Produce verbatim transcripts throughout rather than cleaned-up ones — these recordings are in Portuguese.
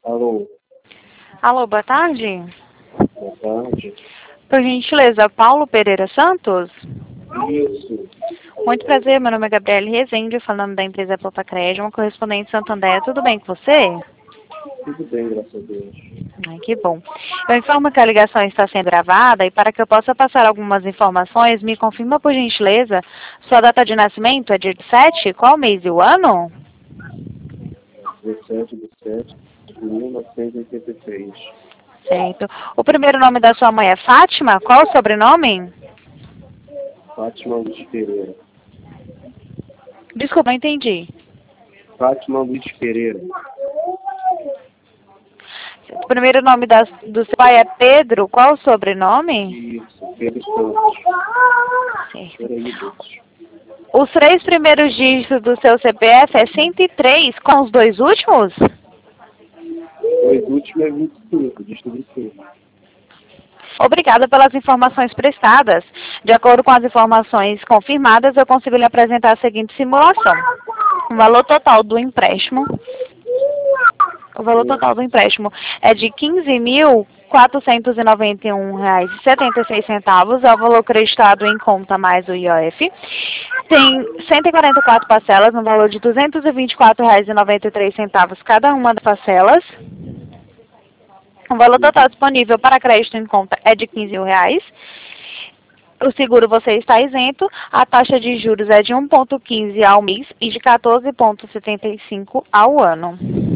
Alô, Alô, boa tarde. boa tarde. Por gentileza, Paulo Pereira Santos? Isso, Muito prazer, meu nome é Gabriele Rezende, falando da empresa Popacred, uma correspondente Santander. Tudo bem com você? tudo bem, graças a Deus. Ai, que bom. Eu informo que a ligação está sendo gravada e para que eu possa passar algumas informações, me confirma por gentileza, sua data de nascimento é dia sete? Qual mês e o ano? dezessete de sete de mil novecentos e oitenta e três. Certo. O primeiro nome da sua mãe é Fátima? Qual o sobrenome? Fátima Luiz Pereira. Desculpa, não entendi. Fátima Luiz Pereira. O primeiro nome da, do seu pai é Pedro. Qual o sobrenome? Isso, Pedro Santos. Certo. Peraí, Deus. Os três primeiros dígitos do seu C P F é cento e três, com os dois últimos? Dois últimos é vinte e cinco, dígito vinte e cinco. Obrigada pelas informações prestadas. De acordo com as informações confirmadas, eu consigo lhe apresentar a seguinte simulação. O valor total do empréstimo, o valor total do empréstimo é de quinze mil quatrocentos e noventa e um reais e setenta e seis centavos, é o valor creditado em conta mais o I O F. Tem cento e quarenta e quatro parcelas no valor de duzentos e vinte e quatro reais e noventa e três centavos cada uma das parcelas. O valor total disponível para crédito em conta é de quinze mil reais. O seguro você está isento. A taxa de juros é de um vírgula quinze ao mês e de quatorze vírgula setenta e cinco ao ano.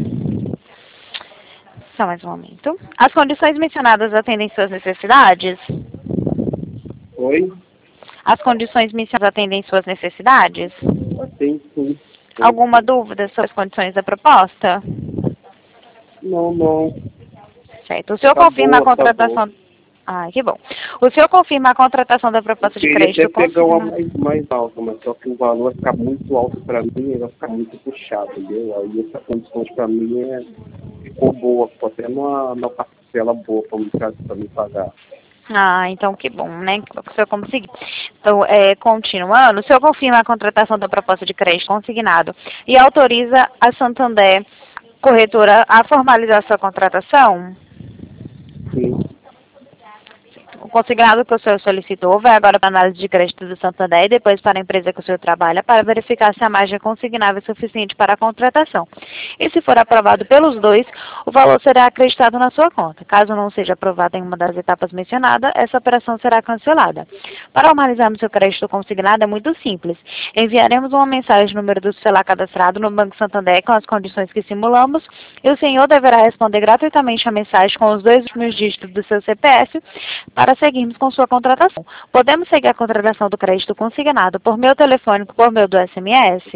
Só mais um momento. As condições mencionadas atendem suas necessidades? Oi? As condições mencionadas atendem suas necessidades? Tem sim. Alguma dúvida sobre as condições da proposta? Não, não. Certo. O senhor Tá confirma a boa, tá contratação... Ai, que bom. O senhor confirma a contratação da proposta de Queria crédito até pegar uma consignada? mais, mais alta, mas só que o valor vai ficar muito alto para mim e vai ficar muito puxado, entendeu? Aí essa condição para mim é, ficou boa, ficou até numa, numa parcela boa para me, pra me pagar. Ah, então que bom, né? Que o senhor conseguiu. Então, é, continuando, o senhor confirma a contratação da proposta de crédito consignado e autoriza a Santander Corretora a formalizar sua contratação? Sim, O consignado que o senhor solicitou vai agora para a análise de crédito do Santander e depois para a empresa que o senhor trabalha para verificar se a margem é consignável suficiente para a contratação. E se for aprovado pelos dois, o valor será acreditado na sua conta. Caso não seja aprovado em uma das etapas mencionadas, essa operação será cancelada. Para formalizarmos seu crédito consignado é muito simples. Enviaremos uma mensagem no número do celular cadastrado no Banco Santander com as condições que simulamos e o senhor deverá responder gratuitamente a mensagem com os dois últimos dígitos do seu C P F para seguirmos com sua contratação. Podemos seguir a contratação do crédito consignado por meio telefônico, por meio do S M S?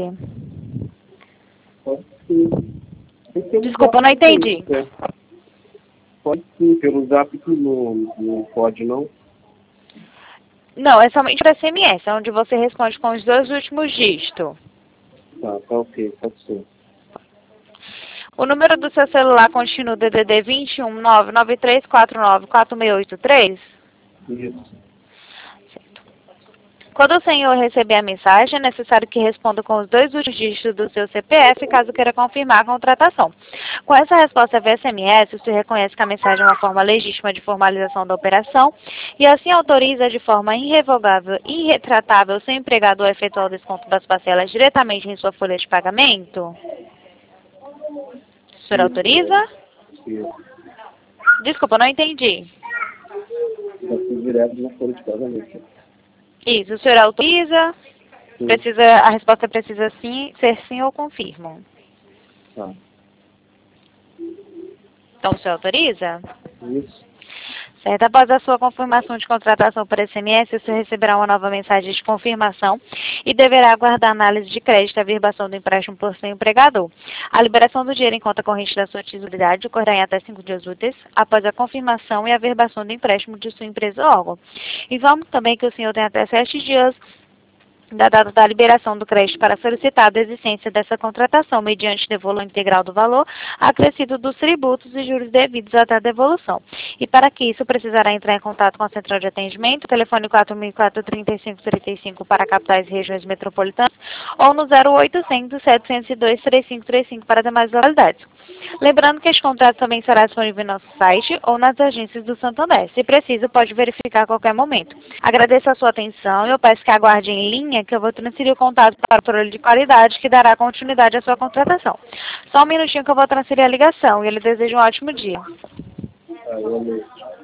pode sim. Tem que Desculpa, eu usar não entendi. né? Pode sim, pelo zap que não, não pode não. Não, é somente por S M S, onde você responde com os dois últimos dígitos. Tá, tá ok, pode ser. O número do seu celular continua D D D vinte e um, nove nove três quatro nove quatro seis oito três? Isso. Quando o senhor receber a mensagem, é necessário que responda com os dois últimos dígitos do seu C P F, caso queira confirmar a contratação. Com essa resposta via S M S, o senhor reconhece que a mensagem é uma forma legítima de formalização da operação e assim autoriza de forma irrevogável e irretratável o seu empregador a efetuar o desconto das parcelas diretamente em sua folha de pagamento? O senhor autoriza? Isso. Desculpa, não entendi. Já fui direto na folha de pagamento. Isso, o senhor autoriza? Sim. Precisa, a resposta precisa sim, ser sim ou confirmo. Tá. Então, o senhor autoriza? Isso. Certo. Após a sua confirmação de contratação por S M S, o senhor receberá uma nova mensagem de confirmação e deverá aguardar a análise de crédito e a averbação do empréstimo por seu empregador. A liberação do dinheiro em conta corrente da sua titularidade ocorrerá em até cinco dias úteis após a confirmação e a averbação do empréstimo de sua empresa ou órgão. Informo também que o senhor tem até sete dias da data da liberação do crédito para solicitar a existência dessa contratação mediante devolução integral do valor acrescido dos tributos e juros devidos até a devolução. E para que isso, precisará entrar em contato com a central de atendimento, telefone quatro mil e quatro, trinta e cinco, trinta e cinco para capitais e regiões metropolitanas, ou no zero oitocentos, setecentos e dois, trinta e cinco trinta e cinco para demais localidades. Lembrando que este contrato também será disponível no nosso site ou nas agências do Santander. Se preciso, pode verificar a qualquer momento. Agradeço a sua atenção e eu peço que aguarde em linha que eu vou transferir o contato para o controle de qualidade que dará continuidade à sua contratação. Só um minutinho que eu vou transferir a ligação e ele deseja um ótimo dia. Ah, eu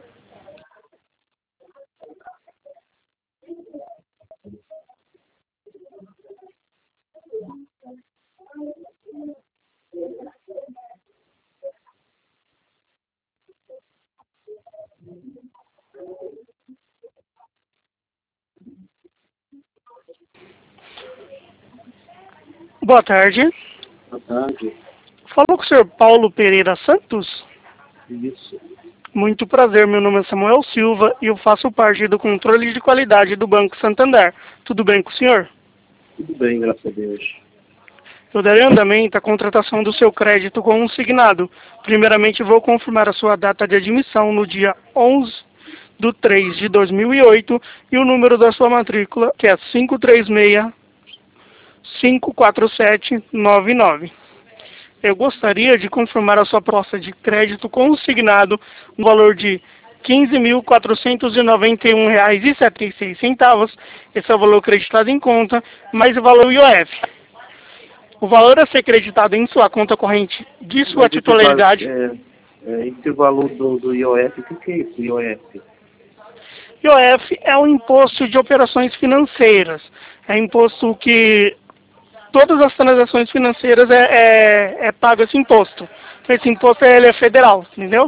Boa tarde. Boa tarde. Falou com o senhor Paulo Pereira Santos? Isso. Muito prazer, meu nome é Samuel Silva e eu faço parte do controle de qualidade do Banco Santander. Tudo bem com o senhor? Tudo bem, graças a Deus. Eu darei andamento à contratação do seu crédito consignado. Primeiramente, vou confirmar a sua data de admissão no dia onze de três de dois mil e oito e o número da sua matrícula, que é cinco três seis, cinco quatro sete nove nove. Eu gostaria de confirmar a sua proposta de crédito consignado no valor de quinze mil quatrocentos e noventa e um reais e setenta e seis centavos. Esse é o valor acreditado em conta, mais o valor I O F. O valor a ser acreditado em sua conta corrente de sua Mas esse titularidade. va- É, é, esse valor do, do I O F, o que, que é isso, I O F? I O F é o imposto de operações financeiras. É imposto que todas as transações financeiras é, é, é pago esse imposto. Esse imposto ele é federal, entendeu?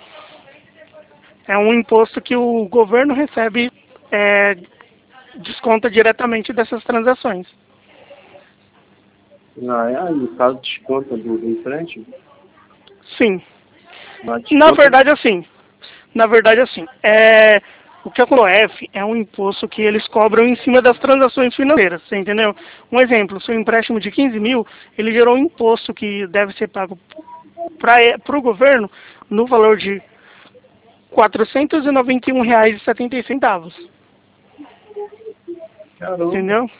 É um imposto que o governo recebe, é, desconta diretamente dessas transações. Ah, é, ah, no caso, desconta do, do empréstimo? Sim. Mas Na desconta- verdade, assim. Na verdade, assim. É, o que é o I O F é um imposto que eles cobram em cima das transações financeiras, você entendeu? Um exemplo, seu empréstimo de quinze mil, ele gerou um imposto que deve ser pago para o governo no valor de quatrocentos e noventa e um reais e setenta e centavos. Caramba, Entendeu?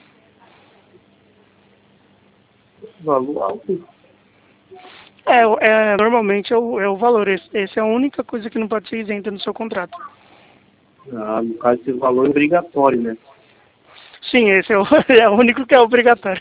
valor alto. É, é, normalmente é o, é o valor. Esse, esse é a única coisa que não pode ser isenta no seu contrato. Ah, no caso, esse valor é obrigatório, né? Sim, esse é o, é o único que é obrigatório.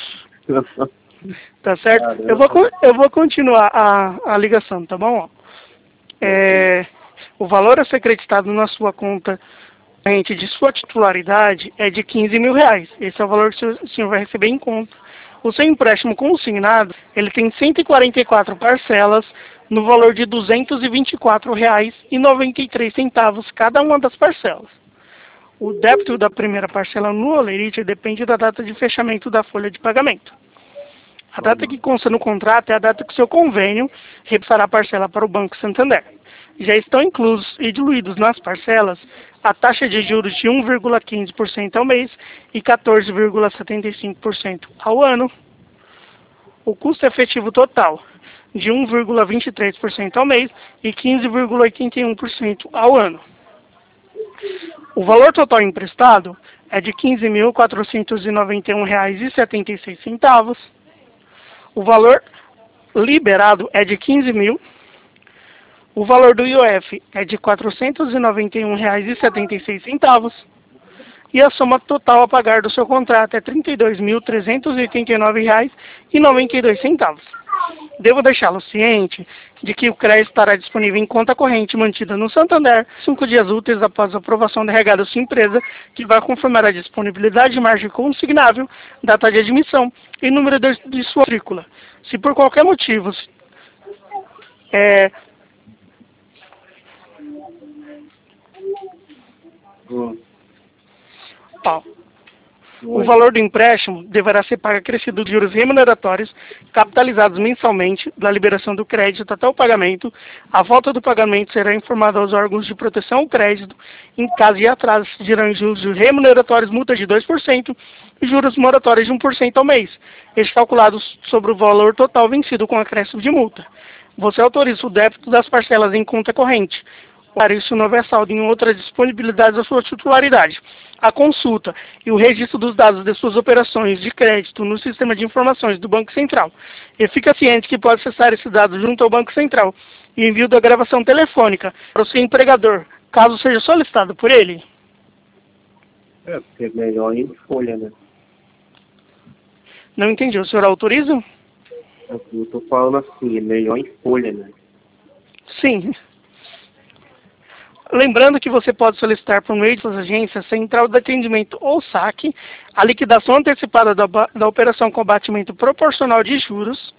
Tá certo? Eu vou, con- eu vou continuar a, a ligação, tá bom? Ó. É, o valor a ser acreditado na sua conta corrente de sua titularidade é de quinze mil reais. Esse é o valor que o senhor o senhor vai receber em conta. O seu empréstimo consignado, ele tem cento e quarenta e quatro parcelas no valor de duzentos e vinte e quatro reais e noventa e três centavos cada uma das parcelas. O débito da primeira parcela no holerite depende da data de fechamento da folha de pagamento. A data que consta no contrato é a data que o seu convênio repassará a parcela para o Banco Santander. Já estão inclusos e diluídos nas parcelas a taxa de juros de um vírgula quinze por cento ao mês e quatorze vírgula setenta e cinco por cento ao ano. O custo efetivo total de um vírgula vinte e três por cento ao mês e quinze vírgula oitenta e um por cento ao ano. O valor total emprestado é de quinze mil quatrocentos e noventa e um reais e setenta e seis centavos. O valor liberado é de quinze mil. O valor do I O F é de quatrocentos e noventa e um reais e setenta e seis centavos. E a soma total a pagar do seu contrato é trinta e dois mil trezentos e oitenta e nove reais e noventa e dois centavos. Devo deixá-lo ciente de que o crédito estará disponível em conta corrente mantida no Santander cinco dias úteis após a aprovação da regada da sua empresa, que vai confirmar a disponibilidade de margem consignável, data de admissão e número de, de sua matrícula. Se por qualquer motivo é, Hum. ó, O valor do empréstimo deverá ser pago acrescido de juros remuneratórios capitalizados mensalmente da liberação do crédito até o pagamento. A falta do pagamento será informada aos órgãos de proteção ao crédito. Em caso de atraso, dirão juros remuneratórios, multa de dois por cento e juros moratórios de um por cento ao mês, estes calculados sobre o valor total vencido com acréscimo de multa. Você autoriza o débito das parcelas em conta corrente. Para isso, não houver saldo em outras disponibilidades da sua titularidade. A consulta e o registro dos dados de suas operações de crédito no sistema de informações do Banco Central. E fica ciente que pode acessar esses dados junto ao Banco Central e envio da gravação telefônica para o seu empregador, caso seja solicitado por ele. É, porque é melhor em folha, né? Não entendi. O senhor autoriza? Eu tô falando assim, é melhor em folha, né? Sim. Lembrando que você pode solicitar por meio de suas agências, central de atendimento ou saque, a liquidação antecipada da, da operação com abatimento proporcional de juros,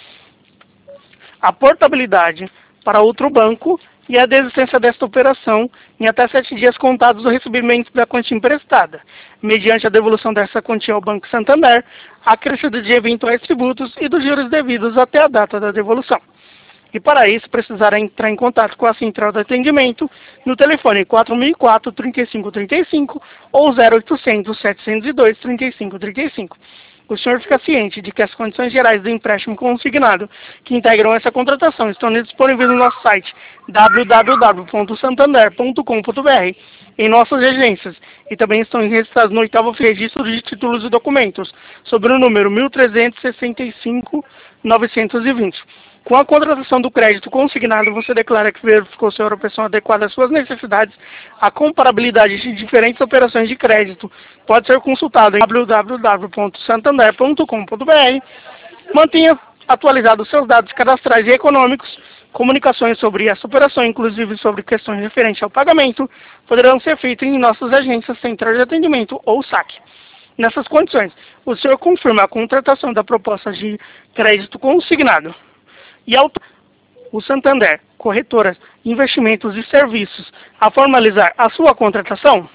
a portabilidade para outro banco e a desistência desta operação em até sete dias contados do recebimento da quantia emprestada, mediante a devolução dessa quantia ao Banco Santander, acrescido de eventuais tributos e dos juros devidos até a data da devolução. E para isso, precisará entrar em contato com a central de atendimento no telefone quatro mil e quatro, trinta e cinco trinta e cinco ou zero oitocentos, setecentos e dois, trinta e cinco trinta e cinco. O senhor fica ciente de que as condições gerais do empréstimo consignado que integram essa contratação estão disponíveis no nosso site w w w ponto santander ponto com ponto b r, em nossas agências, e também estão registrados no oitavo registro de títulos e documentos, sobre o número mil trezentos e sessenta e cinco, novecentos e vinte. Com a contratação do crédito consignado, você declara que verificou se a operação adequada às suas necessidades. A comparabilidade de diferentes operações de crédito pode ser consultada em w w w ponto santander ponto com ponto b r. Mantenha atualizados seus dados cadastrais e econômicos. Comunicações sobre essa operação, inclusive sobre questões referentes ao pagamento, poderão ser feitas em nossas agências, central de atendimento ou saque. Nessas condições, o senhor confirma a contratação da proposta de crédito consignado. E ao o Santander, corretoras, investimentos e serviços, a formalizar a sua contratação?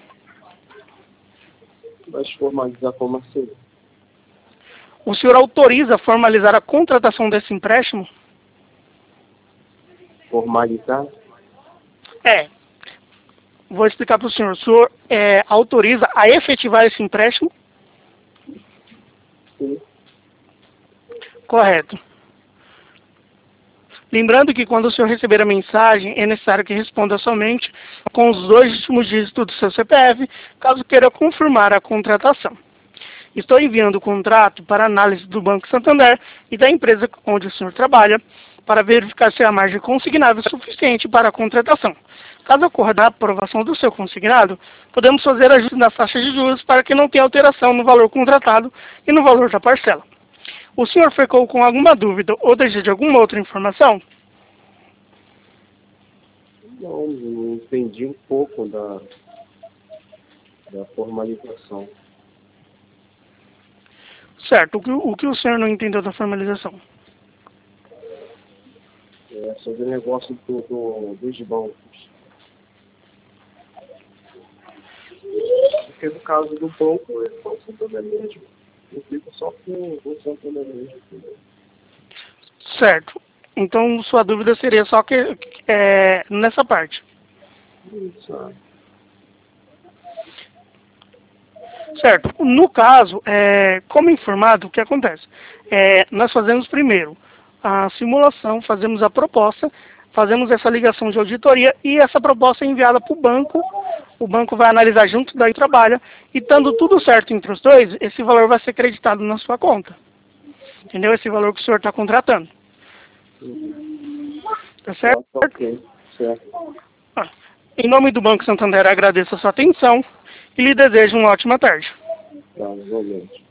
Vai formalizar como assim? O senhor autoriza formalizar a contratação desse empréstimo? Formalizar? É. Vou explicar para o senhor. O senhor é, autoriza a efetivar esse empréstimo? Sim. Correto. Lembrando que quando o senhor receber a mensagem, é necessário que responda somente com os dois últimos dígitos do seu C P F, caso queira confirmar a contratação. Estou enviando o contrato para análise do Banco Santander e da empresa onde o senhor trabalha, para verificar se a margem consignável é suficiente para a contratação. Caso ocorra a aprovação do seu consignado, podemos fazer ajustes nas taxas de juros para que não tenha alteração no valor contratado e no valor da parcela. O senhor ficou com alguma dúvida ou deseja de alguma outra informação? Não, não entendi um pouco da, da formalização. Certo. O que, o que o senhor não entendeu da formalização? É sobre o negócio do, do, dos bancos. Porque no caso do banco, é só o Santander mesmo. Eu fico só com o Santander mesmo. Certo. Então, sua dúvida seria só que é, nessa parte. Isso. Certo. No caso, é, como informado, o que acontece? É, nós fazemos primeiro a simulação, fazemos a proposta, fazemos essa ligação de auditoria e essa proposta é enviada para o banco. O banco vai analisar junto daí trabalha e, estando tudo certo entre os dois, esse valor vai ser creditado na sua conta. Entendeu? Esse valor que o senhor está contratando. Tá certo? Ok, certo. Ah, em nome do Banco Santander, agradeço a sua atenção e lhe desejo uma ótima tarde. Tá, igualmente.